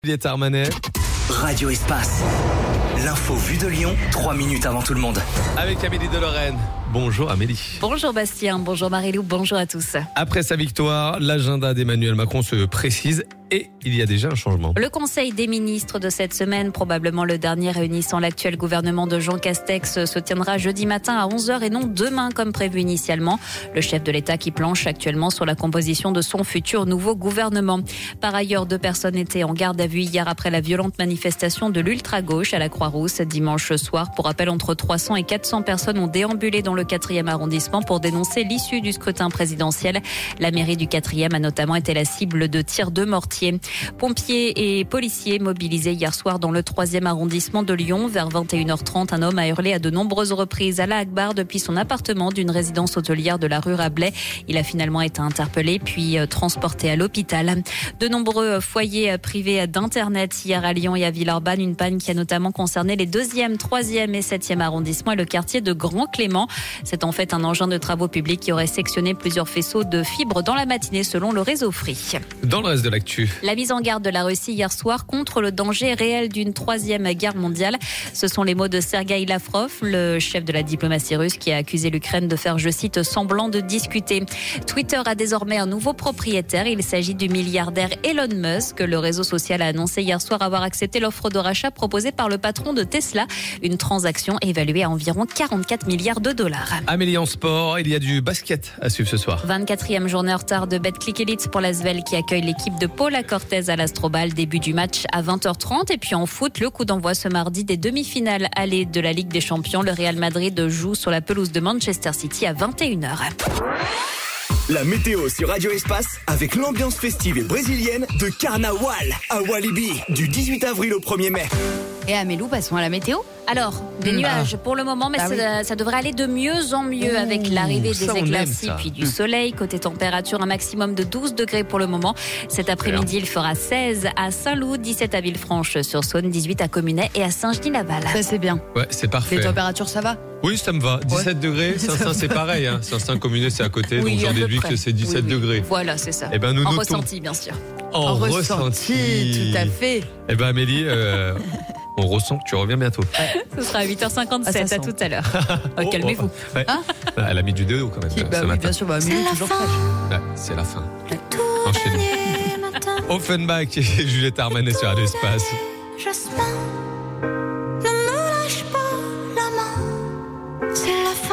Juliette Armanet. Radio Espace. L'info vue de Lyon, 3 minutes avant tout le monde. Avec Amélie de Lorraine. Bonjour Amélie. Bonjour Bastien, bonjour Marie-Lou, bonjour à tous. Après sa victoire, l'agenda d'Emmanuel Macron se précise et il y a déjà un changement. Le Conseil des ministres de cette semaine, probablement le dernier réunissant l'actuel gouvernement de Jean Castex, se tiendra jeudi matin à 11h et non demain comme prévu initialement. Le chef de l'État qui planche actuellement sur la composition de son futur nouveau gouvernement. Par ailleurs, 2 personnes étaient en garde à vue hier après la violente manifestation de l'ultra-gauche à la Croix-Rousse dimanche soir. Pour rappel, entre 300 et 400 personnes ont déambulé dans le 4e arrondissement pour dénoncer l'issue du scrutin présidentiel. La mairie du 4e a notamment été la cible de tirs de mortier. Pompiers et policiers mobilisés hier soir dans le 3e arrondissement de Lyon. Vers 21h30, un homme a hurlé à de nombreuses reprises Allah Akbar depuis son appartement d'une résidence hôtelière de la rue Rabelais. Il a finalement été interpellé puis transporté à l'hôpital. De nombreux foyers privés d'Internet hier à Lyon et à Villeurbanne. Une panne qui a notamment concerné les 2e, 3e et 7e arrondissements et le quartier de Grand Clément. C'est en fait un engin de travaux publics qui aurait sectionné plusieurs faisceaux de fibres dans la matinée selon le réseau Free. Dans le reste de l'actu. La mise en garde de la Russie hier soir contre le danger réel d'une 3e guerre mondiale. Ce sont les mots de Sergueï Lavrov, le chef de la diplomatie russe qui a accusé l'Ukraine de faire, je cite, semblant de discuter. Twitter a désormais un nouveau propriétaire. Il s'agit du milliardaire Elon Musk. Le réseau social a annoncé hier soir avoir accepté l'offre de rachat proposée par le patron de Tesla. Une transaction évaluée à environ 44 milliards de dollars. Amélie en sport, il y a du basket à suivre ce soir. 24e journée en retard de Betclic Elite pour l'Asvel qui accueille l'équipe de Paula Cortez à l'Astrobal. Début du match à 20h30. Et puis en foot, le coup d'envoi ce mardi des demi-finales allées de la Ligue des Champions. Le Real Madrid joue sur la pelouse de Manchester City à 21h. La météo sur Radio Espace avec l'ambiance festive et brésilienne de Carnaval à Walibi du 18 avril au 1er mai. Et Amélou, passons à la météo. Alors, des nuages pour le moment, mais ça devrait aller de mieux en mieux avec l'arrivée des éclaircies puis du soleil. Côté température, un maximum de 12 degrés pour le moment. Cet après-midi, il fera 16 à Saint-Loup, 17 à Villefranche-sur-Saône, 18 à Communet et à Saint-Genis-Laval. Ça, c'est bien. Ouais, c'est parfait. Les températures, ça va? Oui, ça me va. 17 degrés, Saint-Saint, c'est pareil. Hein. Saint-Saint, Communet, c'est à côté, Oui, donc j'en à peu déduis près. que c'est 17 degrés. Voilà, c'est ça. Eh ben, nous en notons. ressenti, bien sûr. En ressenti. Tout à fait. Eh ben, Amélie, on ressent que tu reviens bientôt. Ce sera à 8h57, à tout à l'heure. Calmez-vous. Ouais. Elle a mis du déo quand même ce Oui, matin. bien sûr, Amélou, toujours fraîche. Ouais, c'est la fin. Enchaînez. Offenbach et Juliette Armanet sur Radio Espace. Jospin, ne me lâche pas la main, c'est la fin.